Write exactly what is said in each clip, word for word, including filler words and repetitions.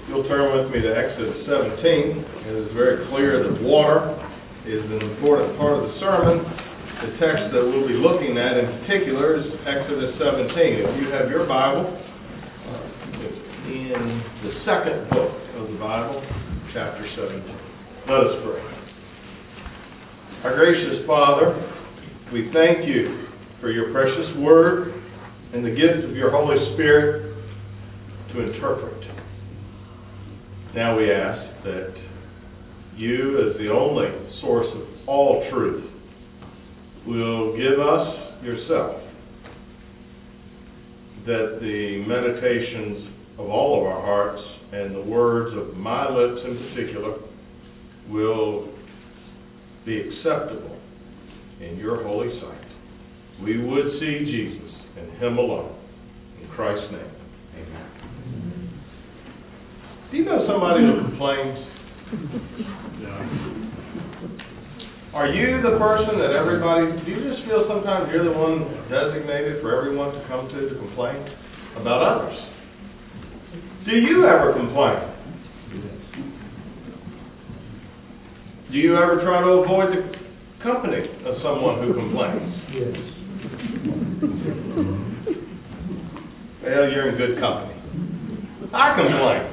You'll turn with me to Exodus seventeen. It is very clear that water is an important part of the sermon. The text that we'll be looking at in particular is Exodus seventeen. If you have your Bible, uh, it's in the second book of the Bible, chapter seventeen. Let us pray. Our gracious Father, we thank you for your precious word and the gift of your Holy Spirit to interpret. Now we ask that you, as the only source of all truth, will give us yourself, that the meditations of all of our hearts and the words of my lips in particular will be acceptable in your holy sight. We would see Jesus and him alone. In Christ's name, amen. Do you know somebody who complains? Are you the person that everybody, do you just feel sometimes you're the one designated for everyone to come to to complain about others? Do you ever complain? Do you ever try to avoid the company of someone who complains? Yes. Well, you're in good company. I complain.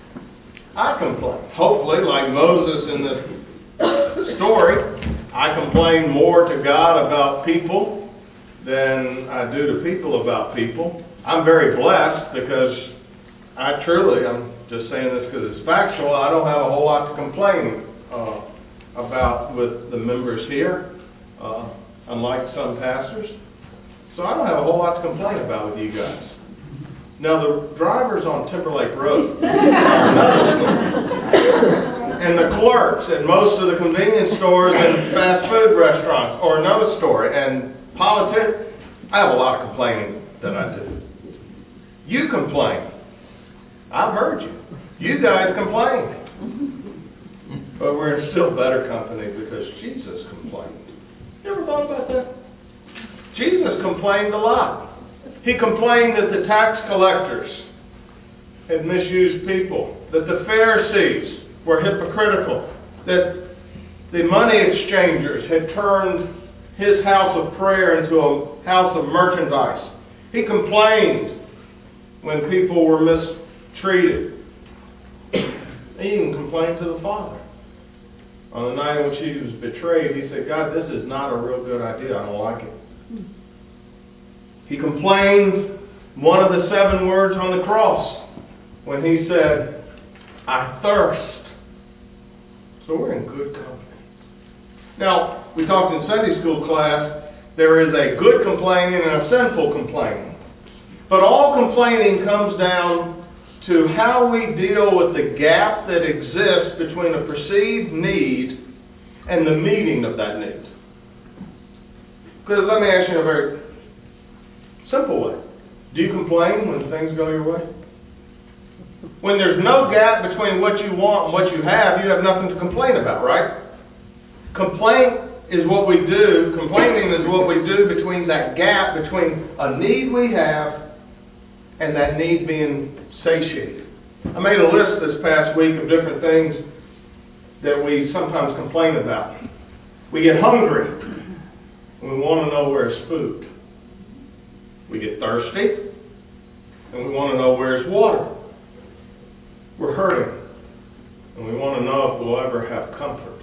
I complain. Hopefully, like Moses in this story, I complain more to God about people than I do to people about people. I'm very blessed because I truly, I'm just saying this because it's factual, I don't have a whole lot to complain uh, about with the members here, uh, unlike some pastors. So I don't have a whole lot to complain about with you guys. Now, the drivers on Timberlake Road are another story. And the clerks at most of the convenience stores and fast food restaurants are another story. And politics, I have a lot of complaining that I do. You complain. I've heard you. You guys complain. But we're in still better company because Jesus complained. You ever thought about that? Jesus complained a lot. He complained that the tax collectors had misused people, that the Pharisees were hypocritical, that the money exchangers had turned his house of prayer into a house of merchandise. He complained when people were mistreated. He even complained to the Father. On the night in which he was betrayed, he said, God, this is not a real good idea. I don't like it. He complained one of the seven words on the cross when he said, I thirst. So we're in good company. Now, we talked in Sunday school class, there is a good complaining and a sinful complaining. But all complaining comes down to how we deal with the gap that exists between a perceived need and the meeting of that need. Because let me ask you a very simple way. Do you complain when things go your way? When there's no gap between what you want and what you have, you have nothing to complain about, right? Complaint is what we do, complaining is what we do between that gap between a need we have and that need being satiated. I made a list this past week of different things that we sometimes complain about. We get hungry and we want to know where's food. We get thirsty, and we want to know where's water. We're hurting, and we want to know if we'll ever have comfort.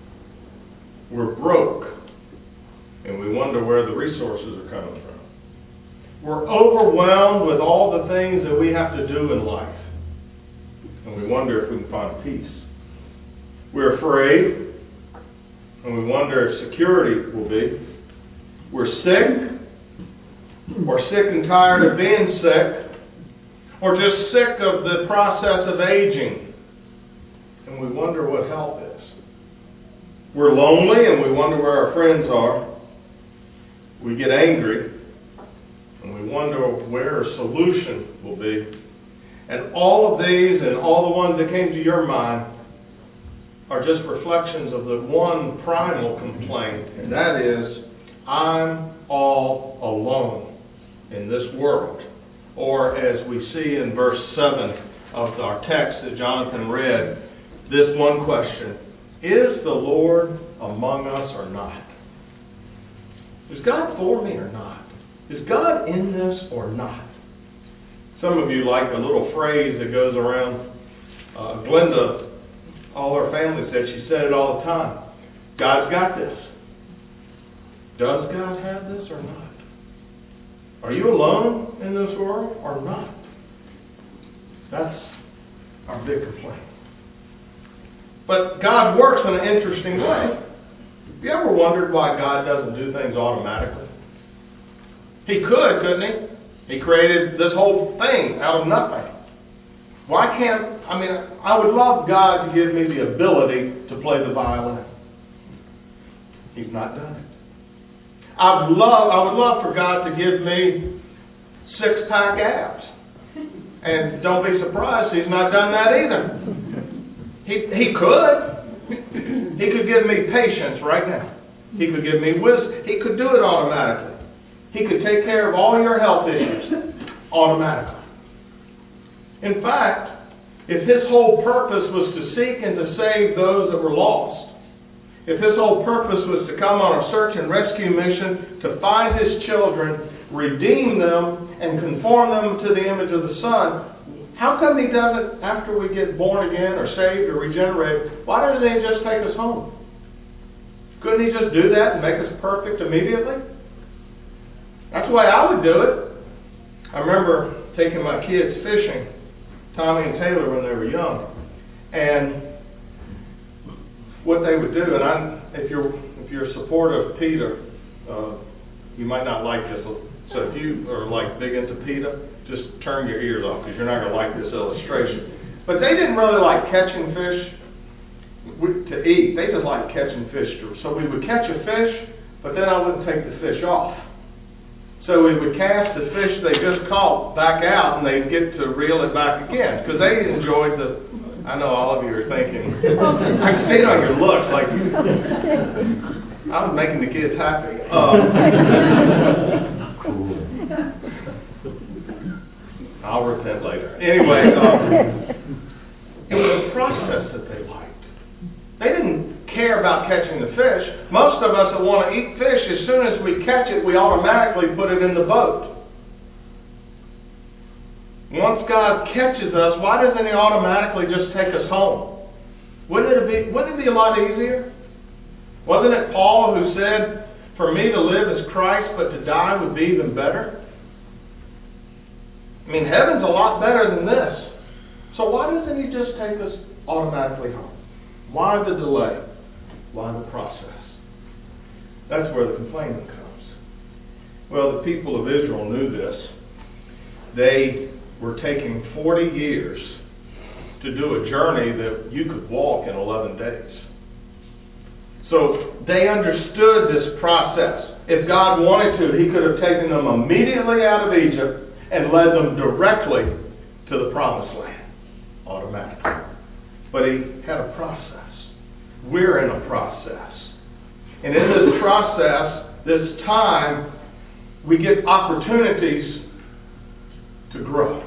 We're broke, and we wonder where the resources are coming from. We're overwhelmed with all the things that we have to do in life, and we wonder if we can find peace. We're afraid, and we wonder if security will be. We're sick, or sick and tired of being sick, or just sick of the process of aging, and we wonder what help is. We're lonely, and we wonder where our friends are. We get angry, and we wonder where a solution will be. And all of these, and all the ones that came to your mind, are just reflections of the one primal complaint, and that is, I'm all alone in this world. Or as we see in verse seven of our text that Jonathan read this one question: is the Lord among us or not? Is God for me or not? Is God in this or not? Some of you like a little phrase that goes around. Uh, Glenda, all her family said, she said it all the time: God's got this. Does God have this or not? Are you alone in this world or not? That's our big complaint. But God works in an interesting way. Have you ever wondered why God doesn't do things automatically? He could, couldn't he? He created this whole thing out of nothing. Why can't, I mean, I would love God to give me the ability to play the violin. He's not done it. I'd love, I would love for God to give me six-pack abs. And don't be surprised, He's not done that either. He, he could. He could give me patience right now. He could give me wisdom. He could do it automatically. He could take care of all your health issues automatically. In fact, if His whole purpose was to seek and to save those that were lost, if His whole purpose was to come on a search and rescue mission to find His children, redeem them, and conform them to the image of the Son, how come He does it after we get born again or saved or regenerated? Why doesn't He just take us home? Couldn't He just do that and make us perfect immediately? That's the way I would do it. I remember taking my kids fishing, Tommy and Taylor, when they were young. And what they would do, and I'm, if you're if you're a supporter of PETA, uh, you might not like this. So if you are like big into PETA, just turn your ears off because you're not going to like this illustration. But they didn't really like catching fish to eat. They just liked catching fish. So we would catch a fish, but then I wouldn't take the fish off. So we would cast the fish they just caught back out, and they'd get to reel it back again because they enjoyed the. I know all of you are thinking. I can see it on your looks, like I was making the kids happy. Um, cool. I'll repent later. Anyway, um, it was a process that they liked. They didn't care about catching the fish. Most of us that want to eat fish, as soon as we catch it, we automatically put it in the boat. Once God catches us, why doesn't He automatically just take us home? Wouldn't it be, wouldn't it be a lot easier? Wasn't it Paul who said, for me to live is Christ, but to die would be even better? I mean, heaven's a lot better than this. So why doesn't He just take us automatically home? Why the delay? Why the process? That's where the complaining comes. Well, the people of Israel knew this. They were taking forty years to do a journey that you could walk in eleven days. So they understood this process. If God wanted to, He could have taken them immediately out of Egypt and led them directly to the promised land automatically. But He had a process. We're in a process. And in this process, this time, we get opportunities to grow.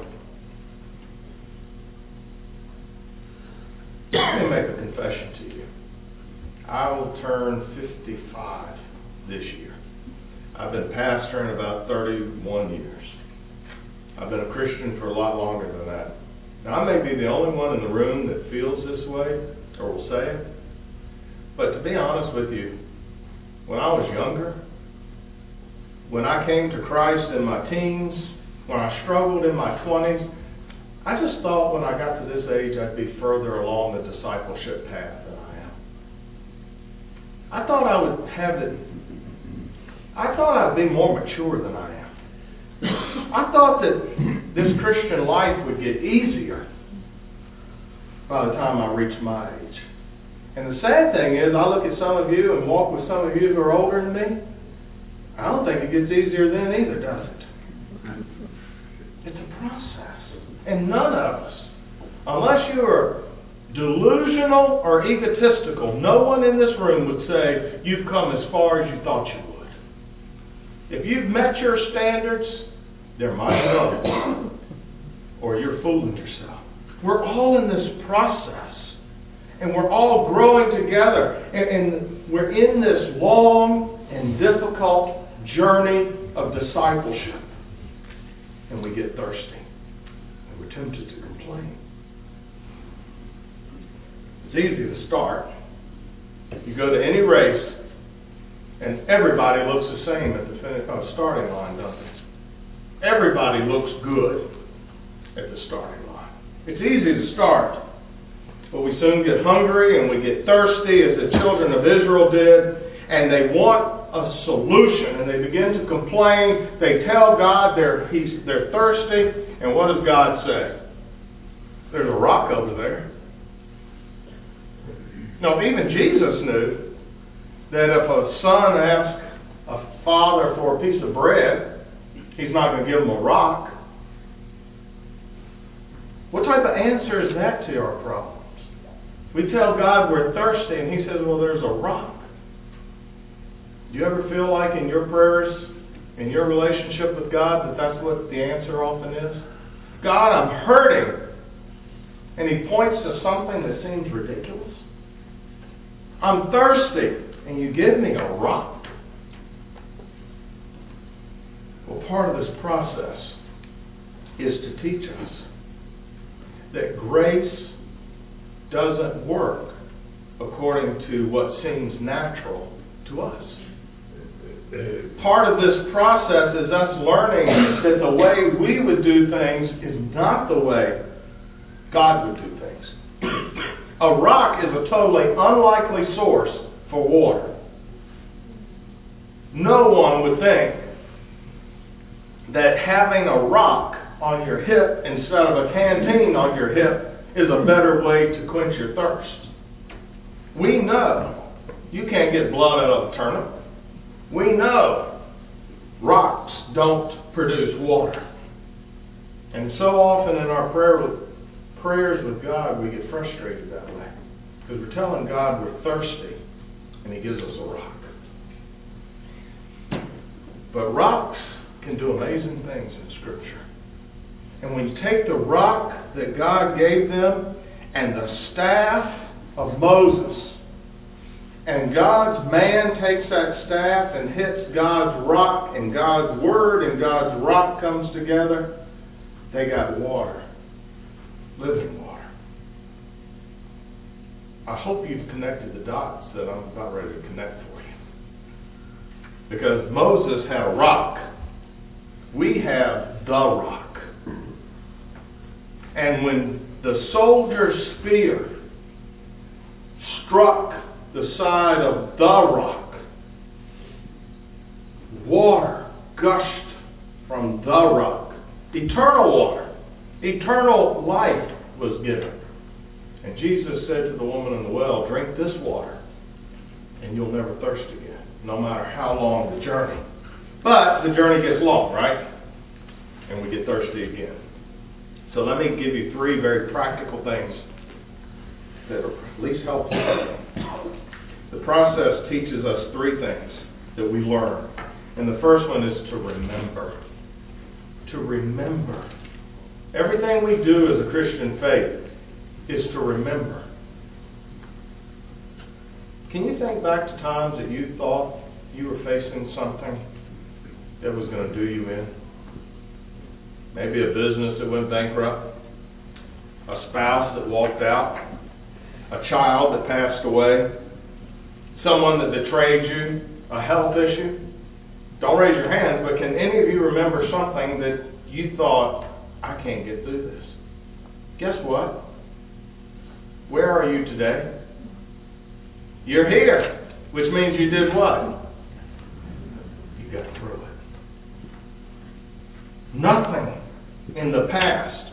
Let me make a confession to you. I will turn fifty-five this year. I've been pastoring about thirty-one years. I've been a Christian for a lot longer than that. Now, I may be the only one in the room that feels this way, or will say it. But to be honest with you, when I was younger, when I came to Christ in my teens, when I struggled in my twenties, I just thought when I got to this age I'd be further along the discipleship path than I am. I thought I would have it. I thought I'd be more mature than I am. I thought that this Christian life would get easier by the time I reached my age. And the sad thing is, I look at some of you and walk with some of you who are older than me. I don't think it gets easier then either, does it? It's a process. And none of us, unless you are delusional or egotistical, no one in this room would say you've come as far as you thought you would. If you've met your standards, they're mighty low. Or you're fooling yourself. We're all in this process. And we're all growing together. And, and we're in this long and difficult journey of discipleship. And we get thirsty. And we're tempted to complain. It's easy to start. You go to any race, and everybody looks the same at the finish, uh, starting line, don't they? Everybody looks good at the starting line. It's easy to start, but we soon get hungry and we get thirsty, as the children of Israel did, and they want a solution, and they begin to complain. They tell God they're, he's, they're thirsty, and what does God say? There's a rock over there. No, even Jesus knew that if a son asks a father for a piece of bread, he's not going to give him a rock. What type of answer is that to our problems? We tell God we're thirsty, and he says, well, there's a rock. Do you ever feel like in your prayers, in your relationship with God, that that's what the answer often is? God, I'm hurting. And he points to something that seems ridiculous. I'm thirsty, and you give me a rock. Well, part of this process is to teach us that grace doesn't work according to what seems natural to us. Part of this process is us learning that the way we would do things is not the way God would do things. A rock is a totally unlikely source for water. No one would think that having a rock on your hip instead of a canteen on your hip is a better way to quench your thirst. We know you can't get blood out of a turnip. We know rocks don't produce water. And so often in our prayer with, prayers with God, we get frustrated that way. Because we're telling God we're thirsty, and he gives us a rock. But rocks can do amazing things in Scripture. And when you take the rock that God gave them and the staff of Moses, and God's man takes that staff and hits God's rock, and God's word and God's rock comes together, they got water. Living water. I hope you've connected the dots that I'm about ready to connect for you. Because Moses had a rock. We have the rock. And when the soldier's spear struck the side of the rock, water gushed from the rock. Eternal water. Eternal life was given. And Jesus said to the woman in the well, drink this water, and you'll never thirst again, no matter how long the journey. But the journey gets long, right? And we get thirsty again. So let me give you three very practical things that are at least helpful. The process teaches us three things that we learn. And the first one is to remember. To remember. Everything we do as a Christian faith is to remember. Can you think back to times that you thought you were facing something that was going to do you in? Maybe a business that went bankrupt, a spouse that walked out, a child that passed away, someone that betrayed you, a health issue. Don't raise your hands, but can any of you remember something that you thought, I can't get through this? Guess what? Where are you today? You're here, which means you did what? You got through it. Nothing in the past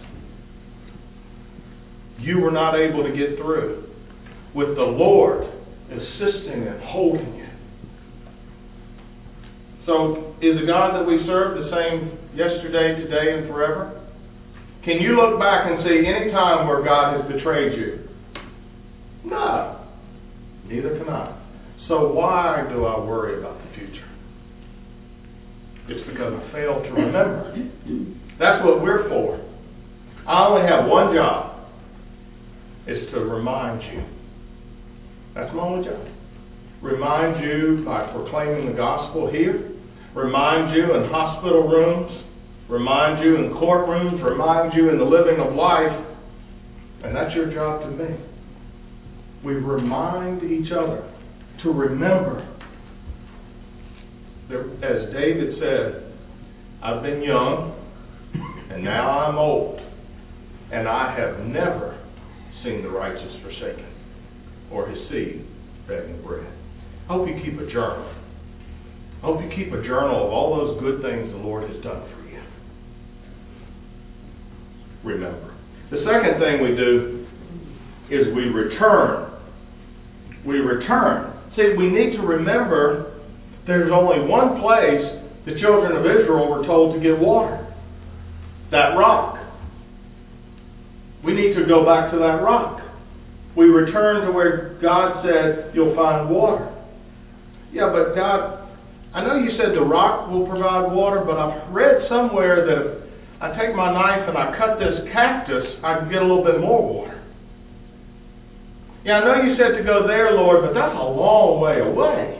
you were not able to get through with the Lord assisting and holding you. So, is the God that we serve the same yesterday, today, and forever? Can you look back and see any time where God has betrayed you? No. Neither can I. So why do I worry about the future? It's because I failed to remember. That's what we're for. I only have one job. is to remind you. That's my only job. Remind you by proclaiming the gospel here. Remind you in hospital rooms. Remind you in courtrooms. Remind you in the living of life. And that's your job to me. We remind each other to remember that, as David said, I've been young and now I'm old, and I have never seen the righteous forsaken or his seed begging bread. I hope you keep a journal. I hope you keep a journal of all those good things the Lord has done for you. Remember. The second thing we do is we return. We return. See, we need to remember there's only one place the children of Israel were told to get water. That rock. We need to go back to that rock. We return to where God said you'll find water. Yeah, but God, I know you said the rock will provide water, but I've read somewhere that if I take my knife and I cut this cactus, I can get a little bit more water. Yeah, I know you said to go there, Lord, but that's a long way away.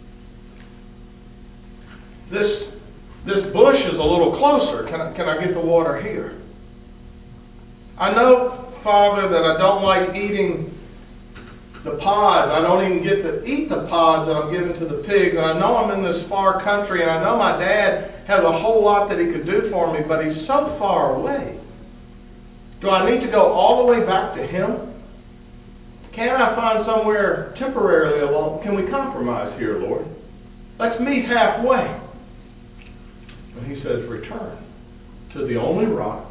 This this bush is a little closer. Can I, can I get the water here? I know, Father, that I don't like eating the pods. I don't even get to eat the pods that I'm giving to the pigs. And I know I'm in this far country, and I know my dad has a whole lot that he could do for me, but he's so far away. Do I need to go all the way back to him? Can I find somewhere temporarily alone? Can we compromise here, Lord? Let's meet halfway. And he says, return to the only rock,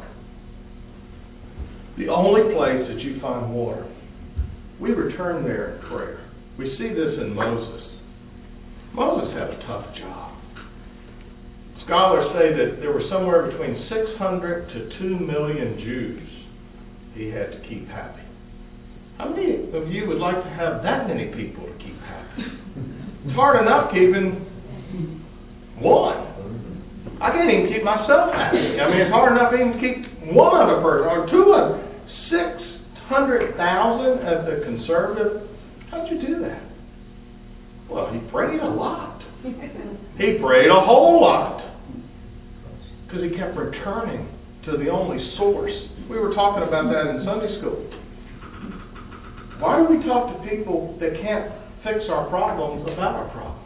the only place that you find water. We return there in prayer. We see this in Moses. Moses had a tough job. Scholars say that there were somewhere between six hundred to two million Jews he had to keep happy. How many of you would like to have that many people to keep happy? It's hard enough keeping one. I can't even keep myself happy. I mean, it's hard enough even to keep one other person, or two of them. six hundred thousand as the conservative. How'd you do that? Well, he prayed a lot. He prayed a whole lot. Because he kept returning to the only source. We were talking about that in Sunday school. Why do we talk to people that can't fix our problems about our problems?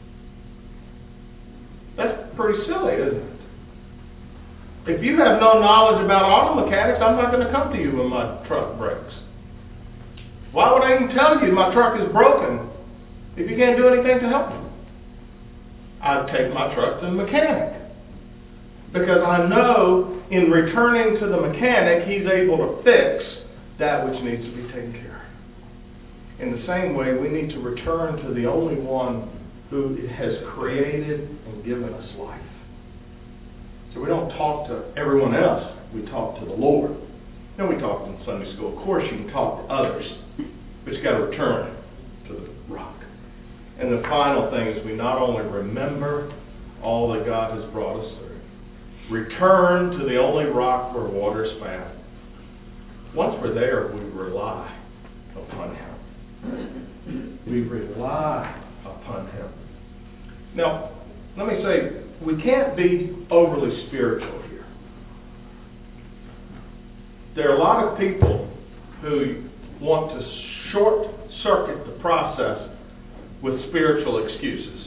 That's pretty silly, isn't it? If you have no knowledge about auto mechanics, I'm not going to come to you when my truck breaks. Why would I even tell you my truck is broken if you can't do anything to help me? I'd take my truck to the mechanic. Because I know in returning to the mechanic, he's able to fix that which needs to be taken care of. In the same way, we need to return to the only one who has created and given us life. So we don't talk to everyone else. We talk to the Lord. Then we talk in Sunday school. Of course, you can talk to others, but you've got to return to the rock. And the final thing is we not only remember all that God has brought us through, return to the only rock where water is found. Once we're there, we rely upon Him. We rely upon Him. Now, let me say, we can't be overly spiritual here. There are a lot of people who want to short-circuit the process with spiritual excuses.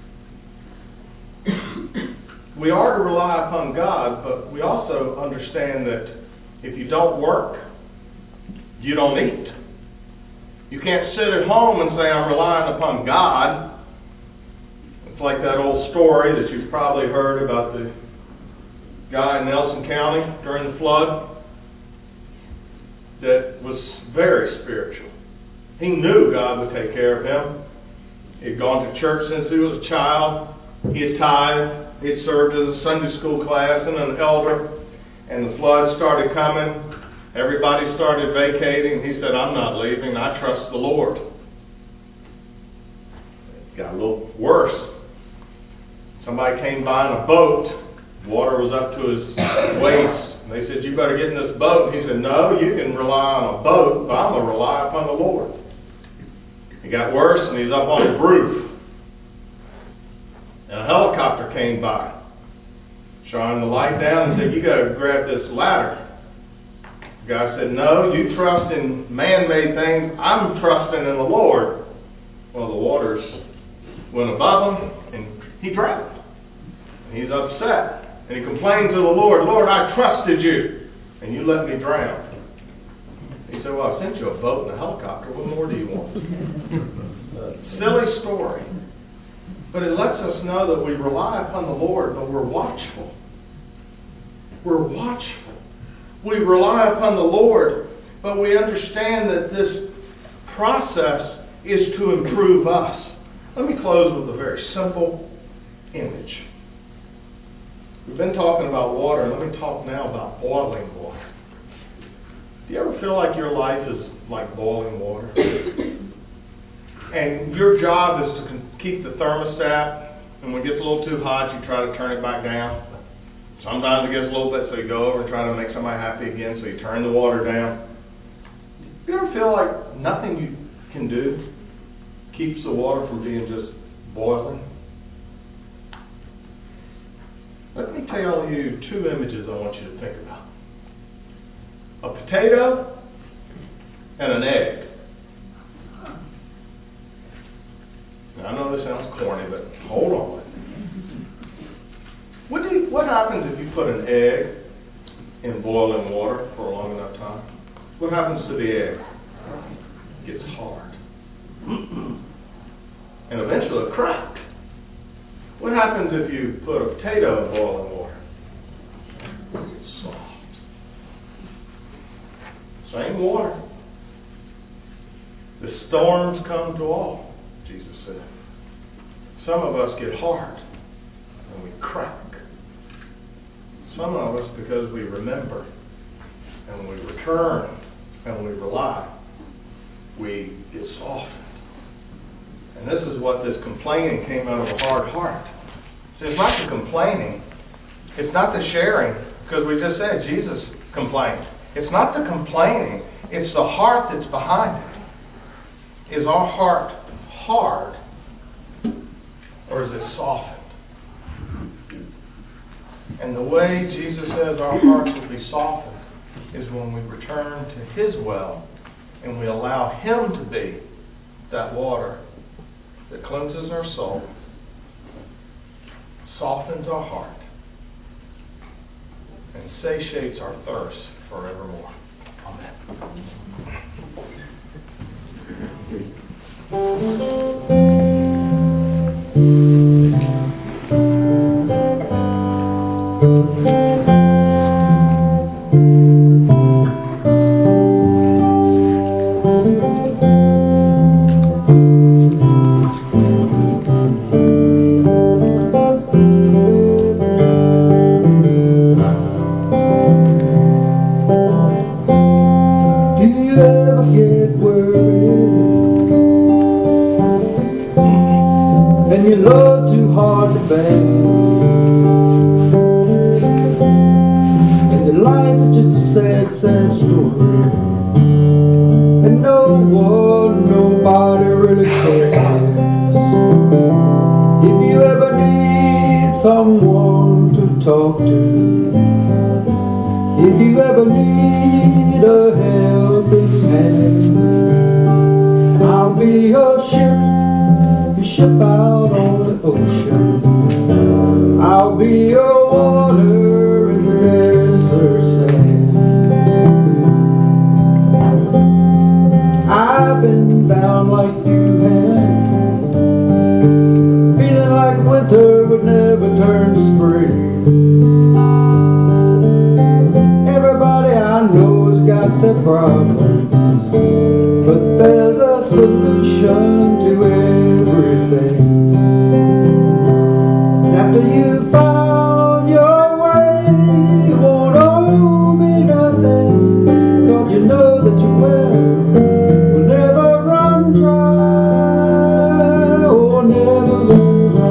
We are to rely upon God, but we also understand that if you don't work, you don't eat. You can't sit at home and say, I'm relying upon God. It's like that old story that you've probably heard about the guy in Nelson County during the flood that was very spiritual. He knew God would take care of him. He had gone to church since he was a child. He had tithed. He had served as a Sunday school class and an elder. And the flood started coming. Everybody started vacating. He said, I'm not leaving. I trust the Lord. It got a little worse. Somebody came by in a boat. Water was up to his waist. And they said, you better get in this boat. And he said, no, you can rely on a boat, but I'm going to rely upon the Lord. It got worse, and he's up on his roof. And a helicopter came by, shining the light down and said, you got to grab this ladder. The guy said, no, you trust in man-made things. I'm trusting in the Lord. Well, the waters went above him, and he drowned. And he's upset. And he complained to the Lord, Lord, I trusted you, and you let me drown. He said, well, I sent you a boat and a helicopter. What more do you want? Silly story. But it lets us know that we rely upon the Lord, but we're watchful. We're watchful. We rely upon the Lord, but we understand that this process is to improve us. Let me close with a very simple image. We've been talking about water. Let me talk now about boiling water. Do you ever feel like your life is like boiling water? And your job is to keep the thermostat, and when it gets a little too hot, you try to turn it back down. Sometimes it gets a little bit, so you go over and try to make somebody happy again, so you turn the water down. Do you ever feel like nothing you can do keeps the water from being just boiling? Let me tell you two images I want you to think about. A potato and an egg. Now, I know this sounds corny, but hold on. What, do you, what happens if you put an egg in boiling water for a long enough time? What happens to the egg? It gets hard. And eventually it cracks. What happens if you put a potato in boiling water? It gets soft. Same water. The storms come to all, Jesus said. Some of us get hard and we crack. Some of us, because we remember and we return and we rely, we get softened. And this is what this complaining came out of a hard heart. So it's not the complaining. It's not the sharing, because we just said Jesus complained. It's not the complaining. It's the heart that's behind it. Is our heart hard, or is it softened? And the way Jesus says our hearts will be softened is when we return to His well and we allow Him to be that water that cleanses our soul, softens our heart, and satiates our thirst forevermore. Amen.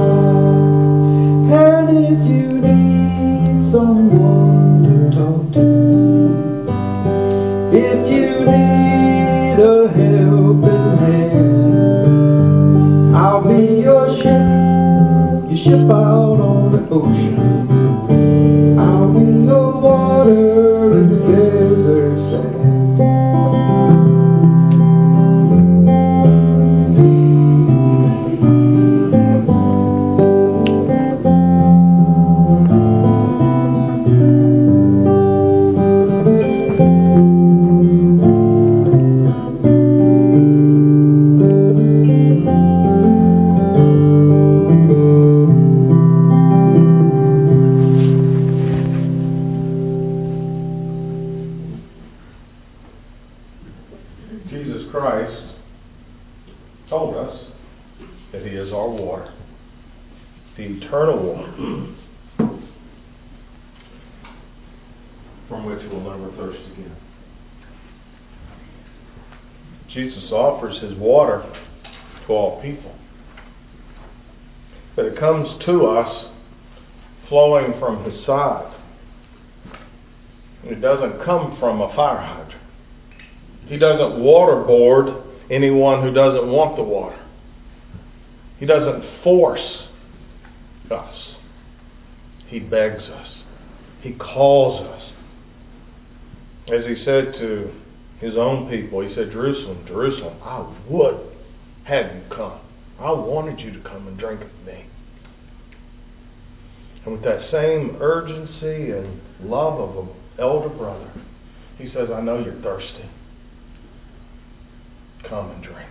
And if you need someone to talk to, Jesus Christ told us that He is our water, the eternal water, from which we'll never thirst again. Jesus offers His water to all people. But it comes to us flowing from His side. It doesn't come from a fire hydrant. He doesn't waterboard anyone who doesn't want the water. He doesn't force us. He begs us. He calls us. As He said to His own people, He said, Jerusalem, Jerusalem, I would have you come. I wanted you to come and drink of me. And with that same urgency and love of an elder brother, He says, I know you're thirsty. Come and drink.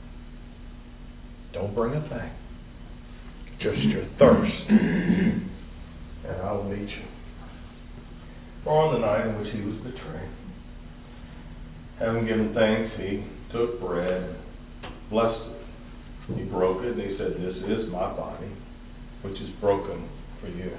Don't bring a thing. Just your thirst. And I will meet you. For on the night in which He was betrayed, having given thanks, He took bread, blessed it. He broke it, and He said, this is my body, which is broken for you.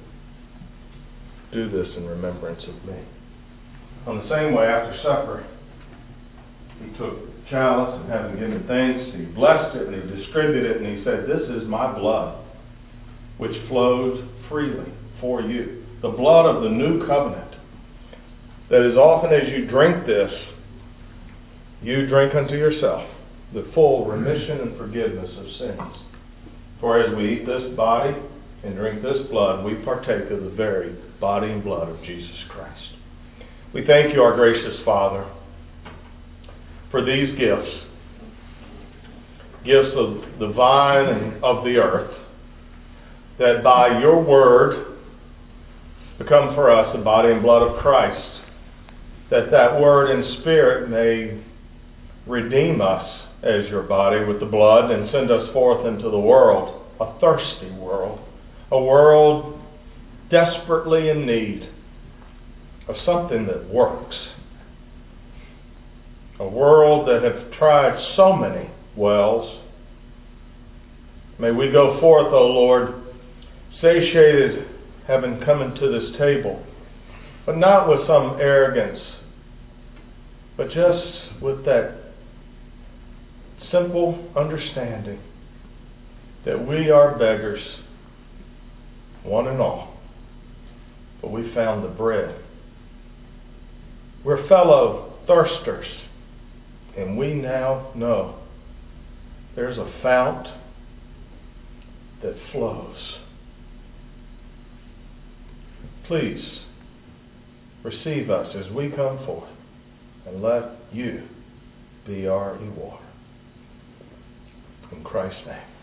Do this in remembrance of me. On the same way, after supper, He took the chalice, and having given thanks, He blessed it, and He distributed it, and He said, this is my blood, which flows freely for you. The blood of the new covenant, that as often as you drink this, you drink unto yourself the full remission and forgiveness of sins. For as we eat this body and drink this blood, we partake of the very body and blood of Jesus Christ. We thank you, our gracious Father, for these gifts, gifts of the vine and of the earth, that by your word become for us the body and blood of Christ, that that word and spirit may redeem us as your body with the blood and send us forth into the world, a thirsty world, a world desperately in need of something that works, a world that have tried so many wells. May we go forth, O Lord, satiated, having come into this table, but not with some arrogance, but just with that simple understanding that we are beggars, one and all, but we found the bread. We're fellow thirsters, and we now know there's a fount that flows. Please receive us as we come forth, and let you be our reward. In Christ's name.